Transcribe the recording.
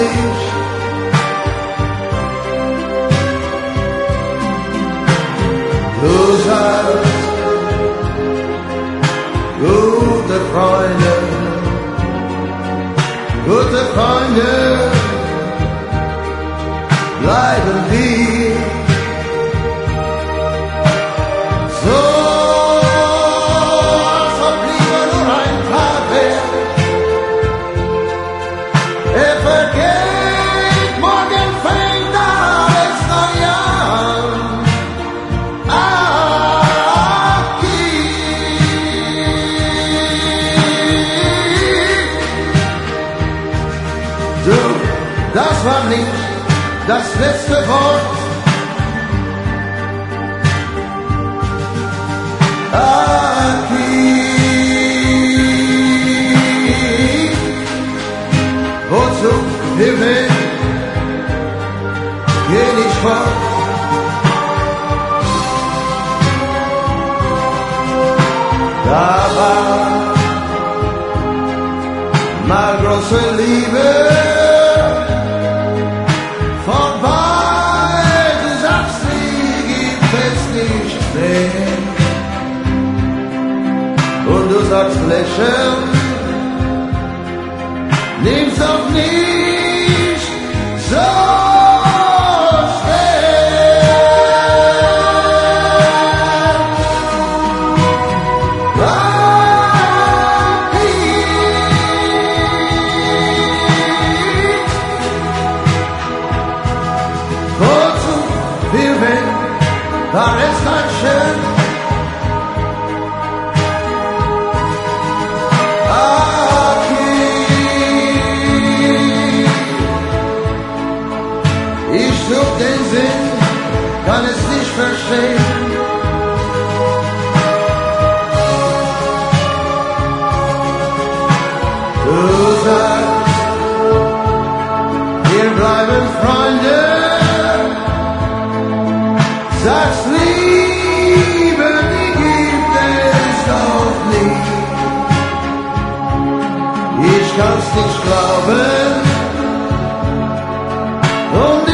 nicht. Du sagst, gute Freunde bleiben wir. So, als ob lieber nur ein Tag wäre. Er vergeht, morgen fängt alles neu an. Du, das war nicht das letzte Wort. Aki, wozu Himmel, geh nicht fort. Da war mal große Liebe. Und du sagst lächeln, nimm's auch nicht so schwer. Wozu wir wenn, war es dann schön. Ich such den Sinn, kann es nicht verstehen. Du sagst, wir bleiben Freunde. Sagst, Liebe, die gibt es doch nicht. Ich kann's nicht glauben. Und